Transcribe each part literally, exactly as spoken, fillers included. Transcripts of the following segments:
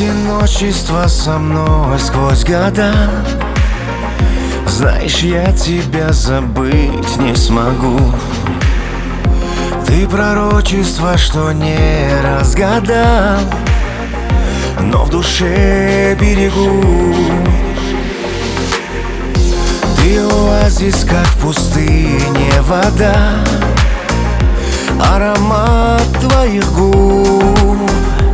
одиночество со мной сквозь года. Знаешь, я тебя забыть не смогу. Ты пророчество, что не разгадал, но в душе берегу. Ты оазис, как в пустыне вода, аромат твоих губ.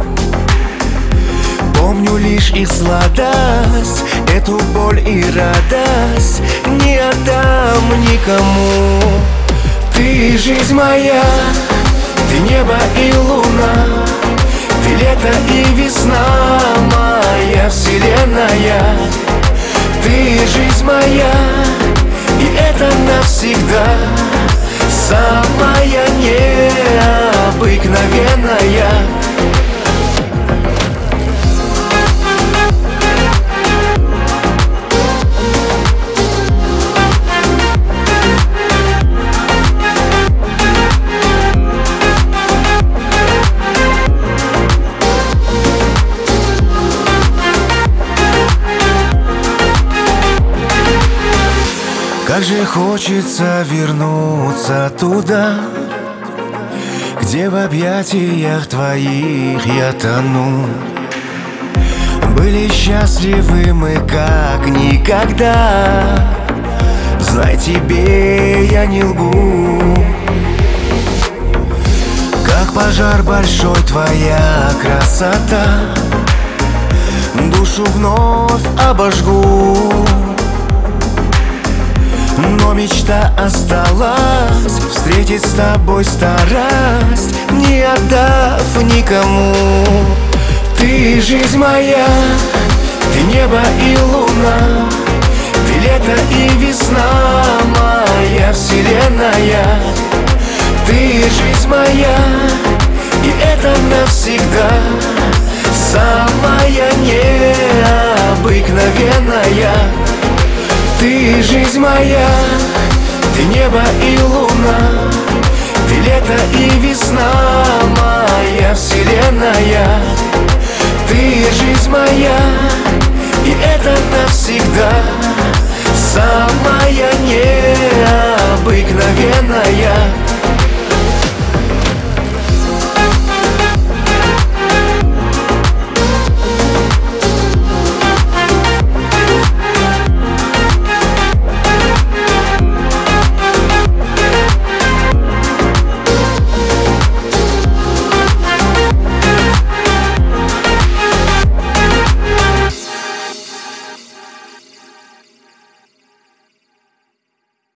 Помню лишь их сладость, эту боль и радость не отдам никому. Ты жизнь моя, ты небо и луна, ты лето и весна, моя вселенная. Ты жизнь моя, и это навсегда, самая необыкновенная. Как же хочется вернуться туда, где в объятиях твоих я тону. Были счастливы мы как никогда, знай, тебе я не лгу. Как пожар большой твоя красота, душу вновь обожгу. Но мечта осталась, встретить с тобой старость, не отдав никому. Ты жизнь моя, ты небо и луна, ты лето и весна, моя вселенная. Ты жизнь моя, и это навсегда, самая необыкновенная. Ты жизнь моя, ты небо и луна, ты лето и весна, моя вселенная. Ты жизнь моя, и это навсегда, самая необыкновенная.